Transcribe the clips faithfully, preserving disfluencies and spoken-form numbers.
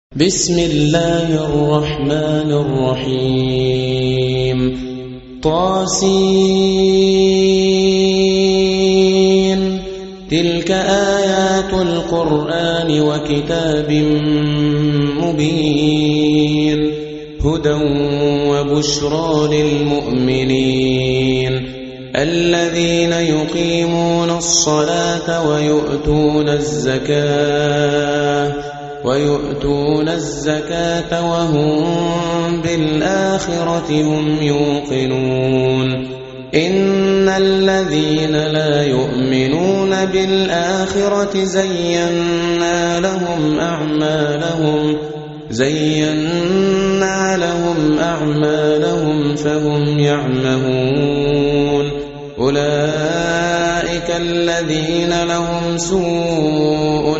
بسم الله الرحمن الرحيم طاسين تلك آيات القرآن وكتاب مبين هدى وبشرى للمؤمنين الذين يقيمون الصلاة ويؤتون الزكاة ويؤتون الزكاة وهم بالآخرة هم يوقنون إن الذين لا يؤمنون بالآخرة زينا لهم أعمالهم زينا لهم أعمالهم فهم يعمهون أولئك الذين لهم سوء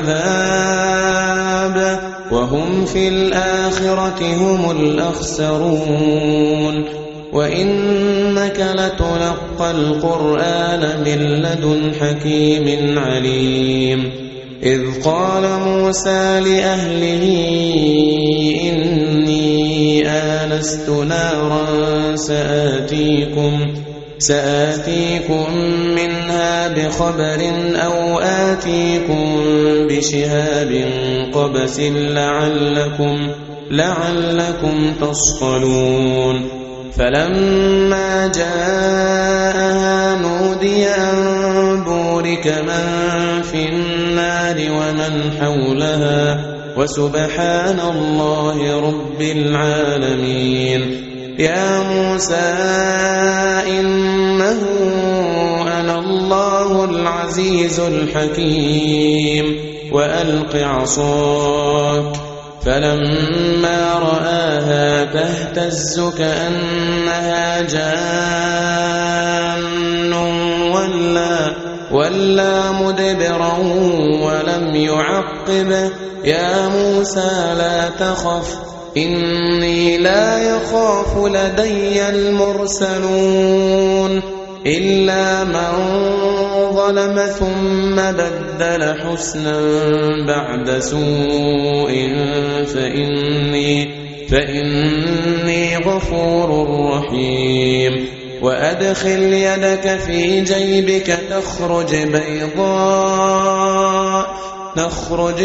العذاب وهم في الآخرة هم الأخسرون وإنك لتلقى القرآن من لدن حكيم عليم إذ قال موسى لأهله إني آنست نارا سآتيكم سآتيكم منها بخبر أو آتيكم بشهاب قبس لعلكم, لعلكم تصطلون فلما جاءها نودي أن بورك من في النار ومن حولها وسبحان الله رب العالمين يا موسى إنه أنا الله العزيز الحكيم وألق عصاك فلما رآها تهتز كأنها جان ولا, ولا مدبرا ولم يعقب يا موسى لا تخف إني لا يخاف لدي المرسلون إلا من ظلم ثم بدل حسنا بعد سوء فإني, فإني غفور رحيم وأدخل يدك في جيبك تخرج بيضاء نخرج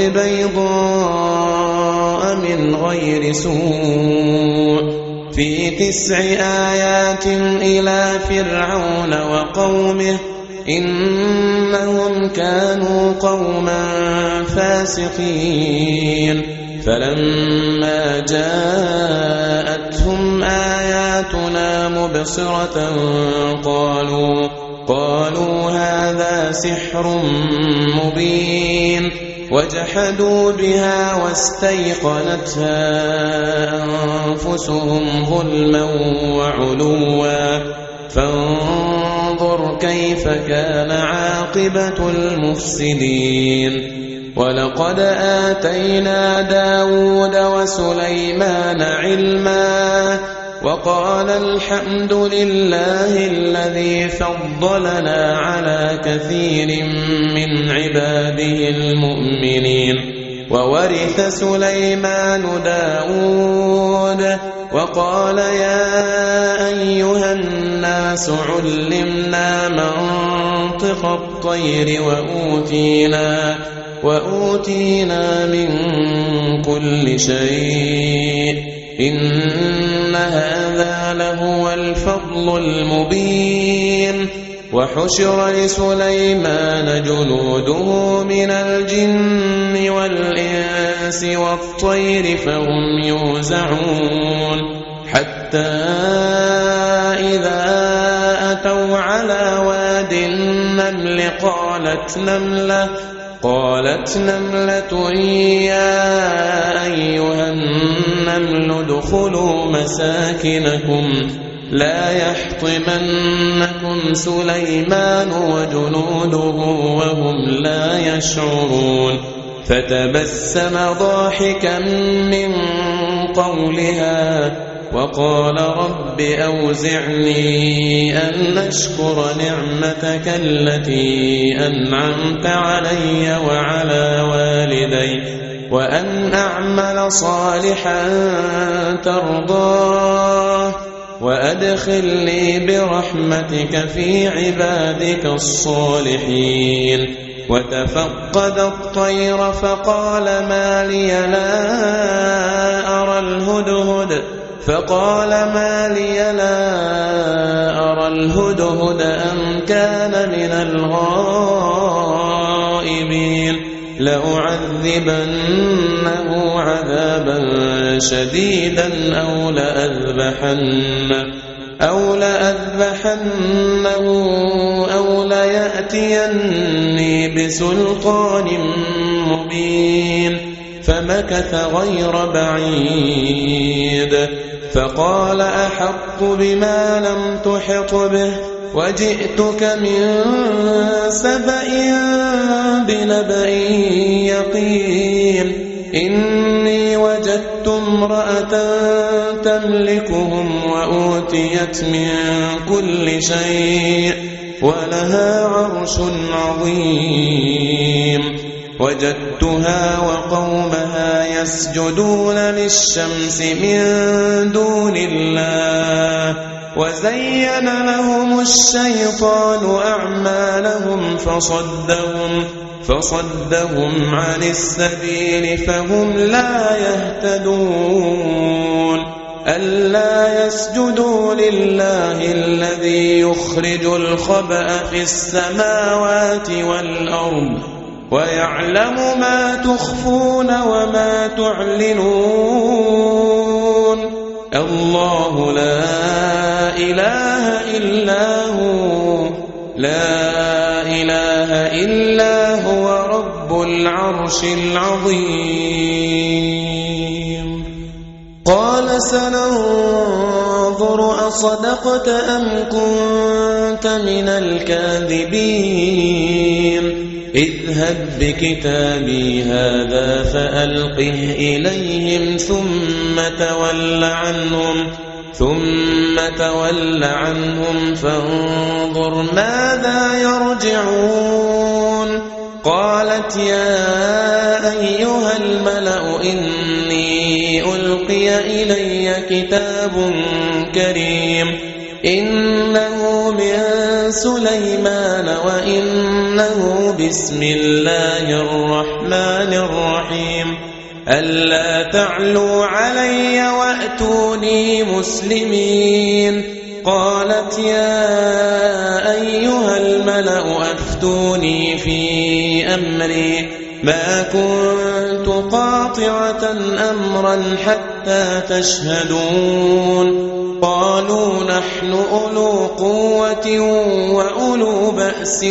بيضاء من غير سوء في تسع آيات إلى فرعون وقومه إنهم كانوا قوما فاسقين فلما جاءتهم آياتنا مبصرة قالوا قالوا هذا سحر مبين وجحدوا بها واستيقنتها أنفسهم ظلما وعلوا فانظر كيف كان عاقبة المفسدين ولقد آتينا داود وسليمان علما وقال الحمد لله الذي فضلنا على كثير من عباده المؤمنين وورث سليمان داود وقال يا أيها الناس علمنا منطق الطير وأوتينا, وأوتينا من كل شيء إن هذا لهو الفضل المبين وحشر لسليمان جنوده من الجن والإنس والطير فهم يوزعون حتى إذا أتوا على واد النمل قالت نملة قالت نملة يا أيها النمل ادخلوا مساكنكم لا يحطمنكم سليمان وجنوده وهم لا يشعرون فتبسم ضاحكا من قولها وقال رب أوزعني أن أشكر نعمتك التي أنعمت علي وعلى والدي وأن أعمل صالحا ترضاه وأدخلني برحمتك في عبادك الصالحين. وتفقد الطير فقال ما لي لا أرى الهدهد فقال ما لي لا أرى الهدهد أم كان من الغائبين لأعذبنه عذابا شديدا أو لأذبحنه أو لأذبحنه أو ليأتيني بسلطان مبين. فمكث غير بعيد فقال أحط بما لم تحط به وجئتك من سبأ بنبأ يقين. إني وجدت امرأة تملكهم وأوتيت من كل شيء ولها عرش عظيم. وجدتها وقومها يسجدون للشمس من دون الله وزين لهم الشيطان أعمالهم فصدهم فصدهم عن السبيل فهم لا يهتدون. ألا يسجدوا لله الذي يخرج الخبأ في السماوات والأرض ويعلم ما تخفون وما تعلنون. الله لا إله إلا هو لا إله إلا هو رب العرش العظيم. قال سننظر أصدقت أم كنت من الكاذبين. اذهب بكتابي هذا فألقه إليهم ثم تول عنهم ثم تول عنهم فانظر ماذا يرجعون. قالت يا أيها الملأ إني ألقي إلي كتاب كريم إنه من سليمان وإنه بسم الله الرحمن الرحيم. ألا تعلوا علي وأتوني مسلمين. قالت يا أيها الملأ أفتوني في أمري ما كنت قاطعة أمرا حتى تشهدون. قالوا نحن أولو قوة وأولو بأس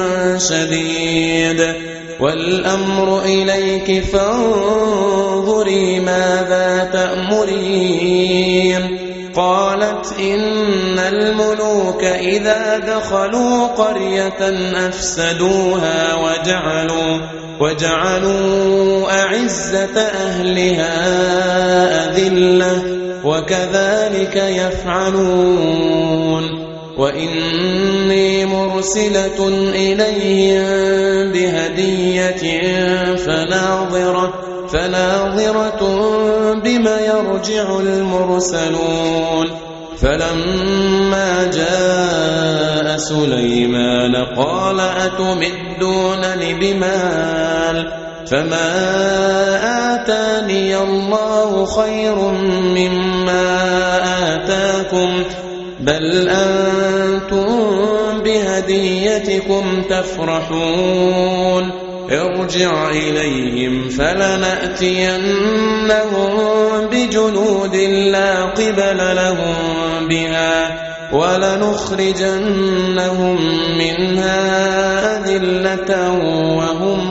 شديد والأمر إليك فانظري ماذا تأمرين. قالت إن الملوك إذا دخلوا قرية أفسدوها وجعلوا, وجعلوا أعزة أهلها أذلة وكذلك يفعلون. وإني مرسلة إليهم بهدية فناظرة, فناظرة بما يرجع المرسلون. فلما جاء سليمان قال أتمدونني بمال فما آتاني الله خير مما آتاكم بل أنتم بهديتكم تفرحون. ارجع إليهم فلنأتينهم بجنود لا قبل لهم بها ولنخرجنهم منها أذلة وهم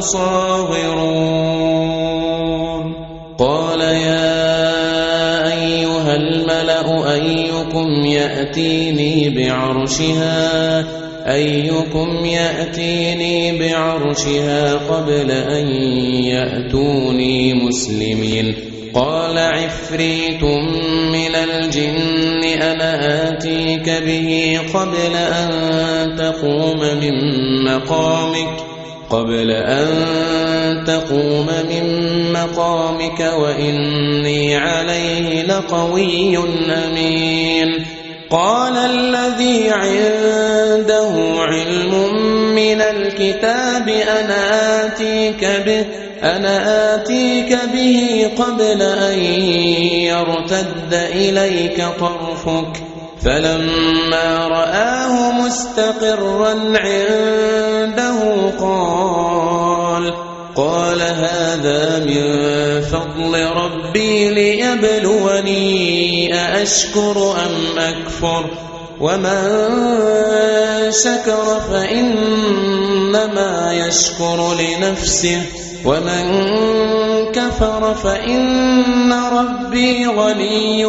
صاغرون. قال يا أيها الملأ أيكم يأتيني بعرشها أيكم يأتيني بعرشها قبل أن يأتوني مسلمين. قال عفريت من الجن أنا آتيك به قبل أن تقوم من مقامك قبل أن تقوم من مقامك وإني عليه لقوي أمين. قال الذي عنده علم من الكتاب أنا آتيك به أنا آتيك به قبل أن يرتد إليك طرفك فلما رآه مستقرا عنده قال قال هذا من فضل ربي ليبلوني أأشكر أم أكفر ومن شكر فإنما يشكر لنفسه ومن كفر فإن ربي غني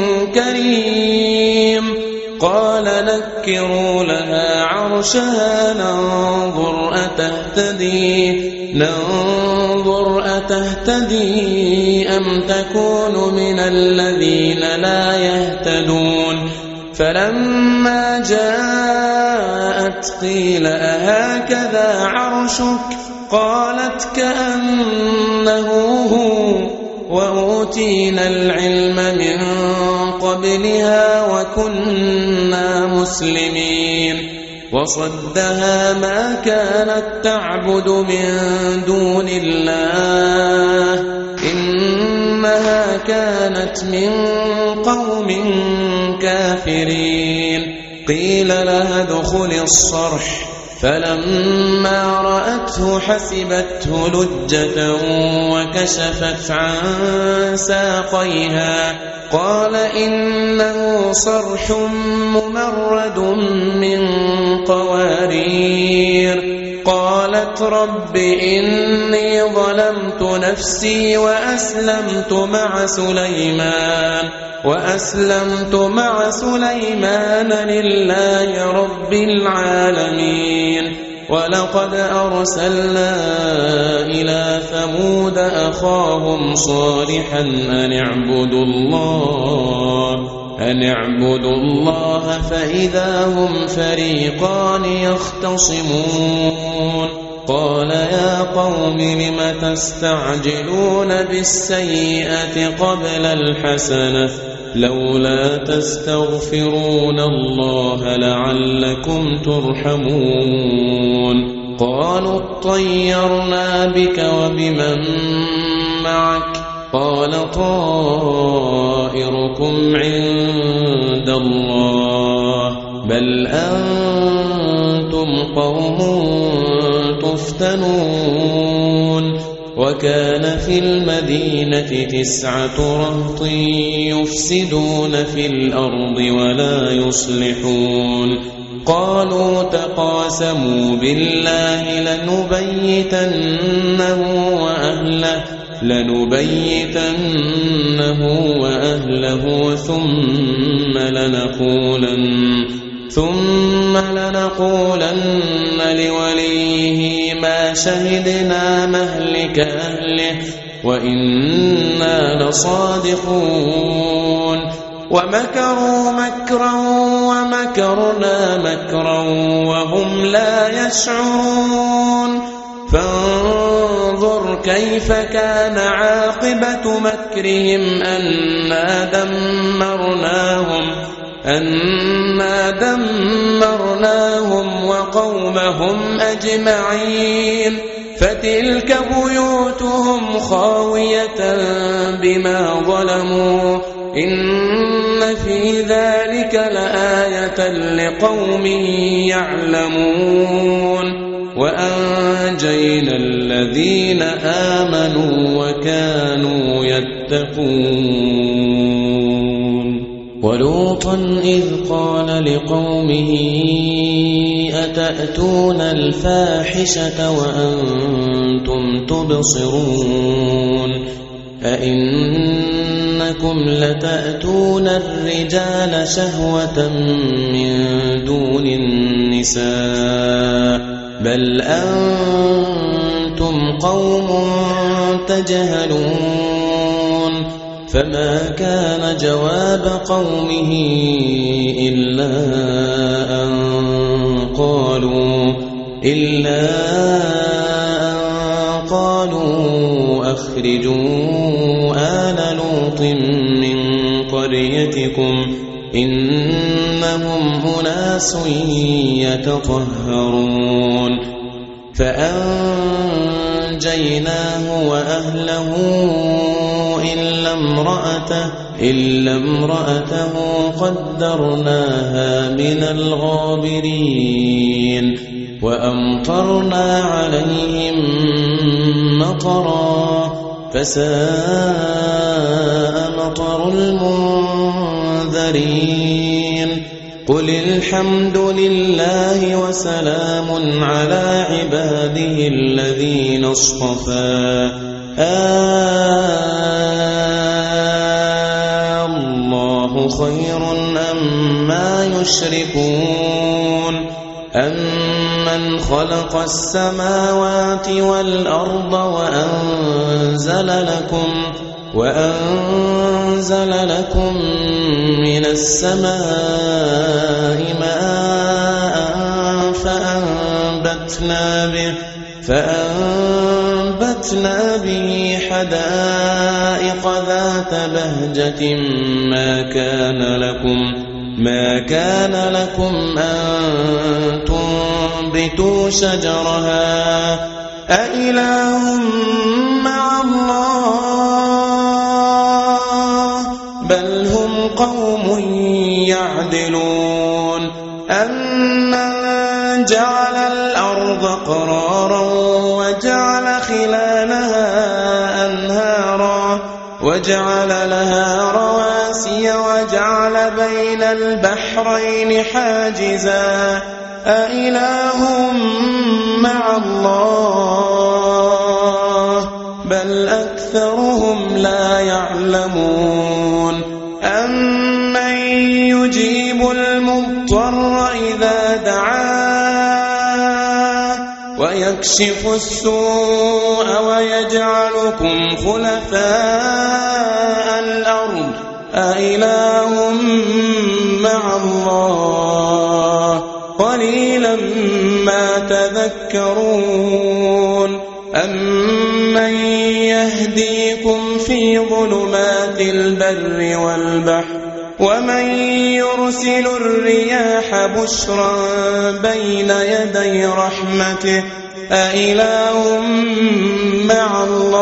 كريم. قال نكروا لها عرشها ننظر أتهتدي ننظر أتهتدي أم تكون من الذين لا يهتدون. فلما جاءت قيل أهكذا عرشك قالت كأنه هو وأوتينا العلم من قبلها وكنا مسلمين. وصدها ما كانت تعبد من دون الله إنها كانت من قوم كافرين. قيل لها ادخل الصرح فلما رأته حسبته لجة وكشفت عن ساقيها قال إنه صرح ممرد من قوارير. قالت رب إني ظلمت نفسي وأسلمت مع سليمان وأسلمت مع سليمان لله رب العالمين. ولقد أرسلنا إلى ثمود أخاهم صالحا أن اعبدوا الله أن اعبدوا الله فإذا هم فريقان يختصمون. قال يا قوم لم تستعجلون بالسيئة قبل الحسنة لولا تستغفرون الله لعلكم ترحمون. قالوا اطيرنا بك وبمن معك قال طائركم عند الله بل أنتم قوم تفتنون. وكان في المدينة تسعة رهط يفسدون في الأرض ولا يصلحون. قالوا تقاسموا بالله لنبيتنه وأهله لنبيتنه وأهله ثم لنقولن ثم لنقولن لوليه ما شهدنا مهلك أهله وإنا لصادقون. ومكروا مكرا ومكرنا مكرا وهم لا يشعرون. فانظر كيف كان عاقبة مكرهم أنا دمرناهم أنا دمرناهم وقومهم أجمعين. فتلك بيوتهم خاوية بما ظلموا إن في ذلك لآية لقوم يعلمون. وأنجينا الذين آمنوا وكانوا يتقون. ولوطا إذ قال لقومه أتأتون الفاحشة وأنتم تبصرون أئنكم لتأتون الرجال شهوة من دون النساء بل أنتم قوم تجهلون. فما كان جواب قومه إلا أن قالوا إلا أخرجوا آل لوط من قريتكم إنهم أناس يتطهرون فأنجيناه وأهله إلا امرأته, إلا امرأته قدرناها من الغابرين وأمطرنا عليهم مطرا فساء مطر المنذرين قل الحمد لله وسلام على عباده الذين اصطفى الله خير أما يشركون أمن خلق السماوات والأرض وأنزل لكم وأنزل لكم من السماء ماء فأنبتنا به فأنبتنا به حدائق ذات بهجة ما كان لكم ما كان لكم أن تنبتوا شجرها أإله مع الله بل هم قوم يعدلون أمن جعل الأرض قرارا وجعل خلالها أنهارا وجعل لها رواسي وجعل بين البحرين حاجزا أإله مع الله بل أكثرهم لا يعلمون أمن يجيب المضطر إذا دعاه ويكشف السوء ويجعلكم خلفاء الأرض أإله مع الله قليلا ما تذكرون أمن يهديكم في ظلمات البر والبحر ومن يرسل الرياح بشرا بين يدي رحمته أإله مع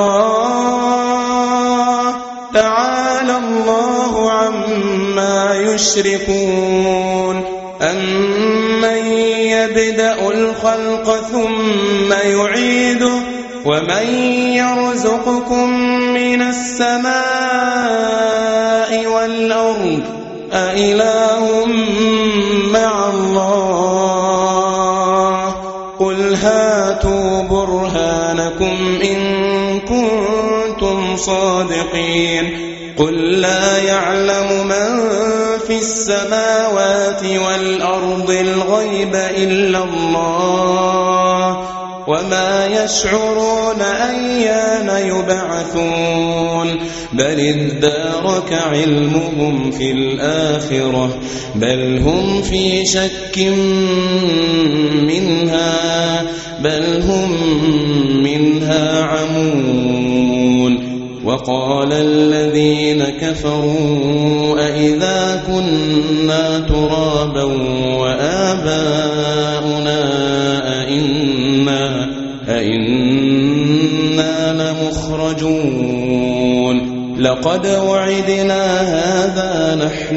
الله تعالى الله عما يشركون أمن يبدأ الخلق ثم يعيده ومن يرزقكم من السماء والأرض أإله مع الله قل هاتوا برهانكم إن كنتم صادقين قل لا يعلم من في السماوات والأرض الغيب إلا الله وما يشعرون أيان يبعثون بل ادارك علمهم في الآخرة بل هم في شك منها بل هم منها عمون وقال الذين كفروا أئذا كنا ترابا وآباؤنا أئنا, أئنا لمخرجون لقد وعدنا هذا نحن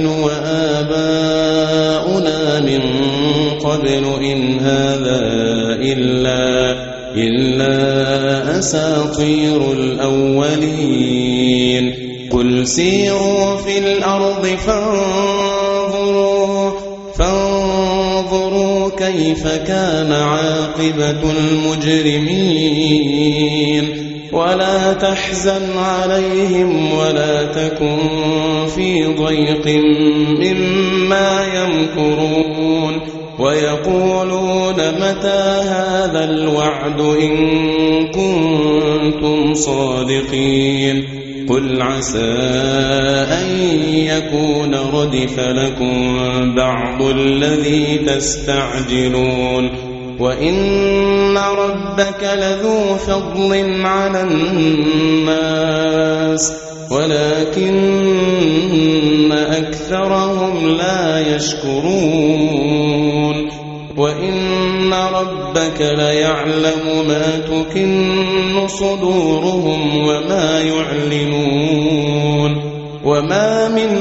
وآباؤنا من قبل إن هذا إلا إلا أساطير الأولين قل سيروا في الأرض فانظروا فانظروا كيف كان عاقبة المجرمين ولا تحزن عليهم ولا تكن في ضيق مما يمكرون ويقولون متى هذا الوعد إن كنتم صادقين قل عسى أن يكون ردف لكم بعض الذي تستعجلون وإن ربك لذو فضل على الناس ولكن أكثرهم لا يشكرون وإن ربك ليعلم ما تكن صدورهم وما يعلنون وما من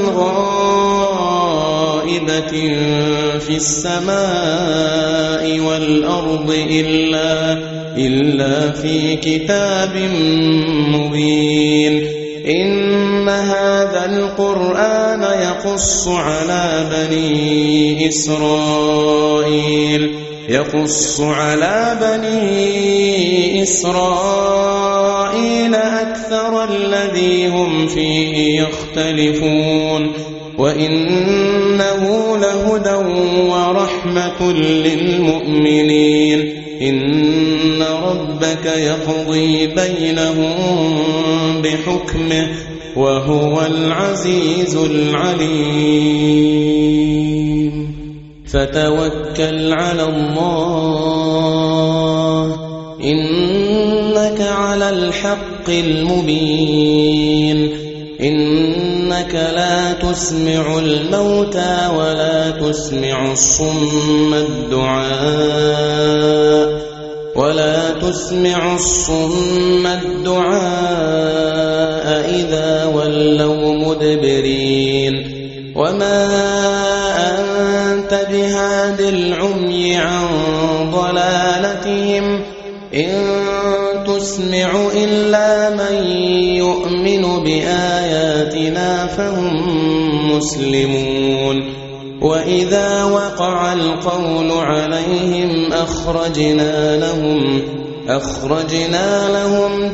غائبة في السماء والأرض إلا, إلا في كتاب مبين إن هذا القرآن يقص على بني إسرائيل يقص على بني إسرائيل أكثر الذي هم فيه يختلفون وإنه لهدى ورحمة للمؤمنين إن ربك يقضي بينهم بحكمه وهو العزيز العليم فتوكل على الله إنك على الحق المبين إنك لا تسمع الموتى ولا تسمع الصم الدعاء ولا تسمع الصم الدعاء إذا ولوا مدبرين وما أنت بهاد العمي عن ضلالتهم إن تسمع إلا من يؤمن بآياتنا فهم مسلمون وإذا وقع القول عليهم أخرجنا لهم أخرجنا لهم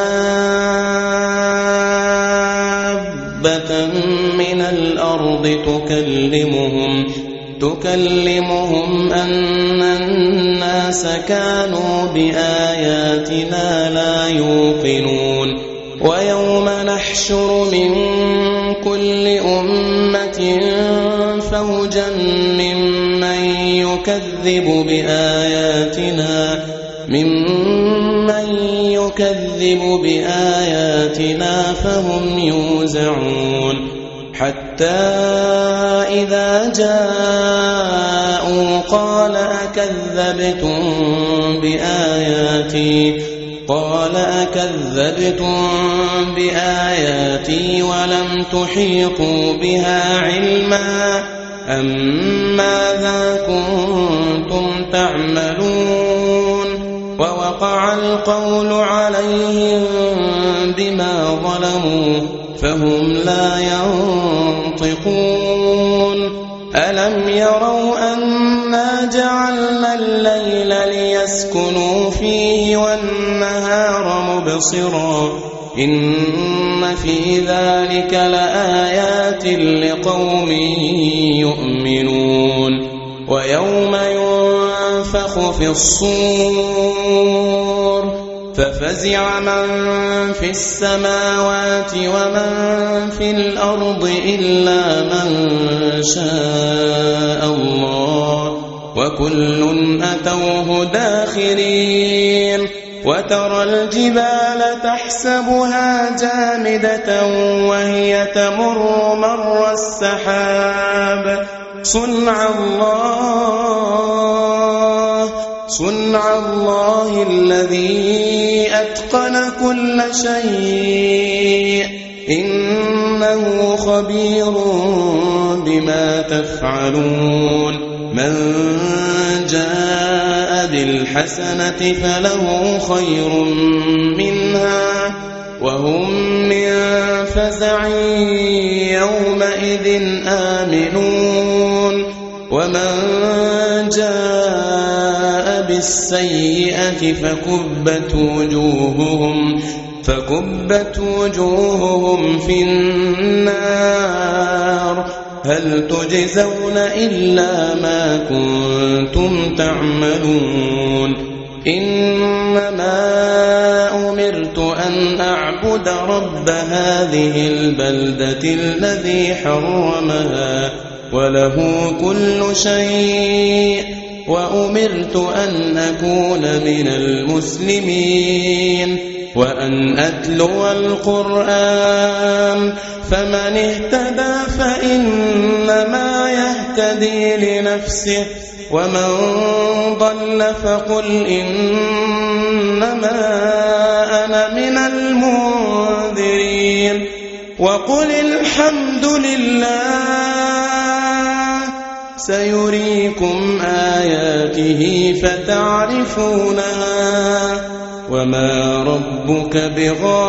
دابة من الأرض تكلمهم تكلمهم أن الناس كانوا بآياتنا لا يوقنون ويوم نحشر من كل أمة فوجا ممن يكذب بآياتنا ممن يكذب بآياتنا فهم يوزعون حتى إذا جاءوا قال أكذبتم بآياتي قال أكذبتم بآياتي ولم تحيطوا بها علما أم ماذا كنتم تعملون ووقع القول عليهم بما ظلموا فهم لا ينطقون ألم يروا أنا جعلنا الليل ليسكنوا فيه والنهار مبصرا إن في ذلك لآيات لقوم يؤمنون ويوم ينفخ في الصور ففزع من في السماوات ومن في الأرض إلا من شاء الله وكل أتوه داخرين وترى الجبال تحسبها جامدة وهي تمر مر السحاب صنع الله صنع الله الذي أتقن كل شيء إنه خبير بما تفعلون من جاء بالحسنة فله خير منها وهم من فزع يومئذ آمنون ومن جاء بالسيئة فكبت وجوههم فكبت وجوههم في النار هل تجزون إلا ما كنتم تعملون إنما أمرت أن أعبد رب هذه البلدة الذي حرمها وله كل شيء وأمرت أن أكون من المسلمين وأن أتلو القرآن فمن اهتدى فإنما يهتدي لنفسه ومن ضل فقل إنما أنا من المنذرين وقل الحمد لله سيريكم آياته فتعرفونها وما ربك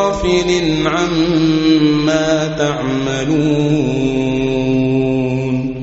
بغافل عما تعملون.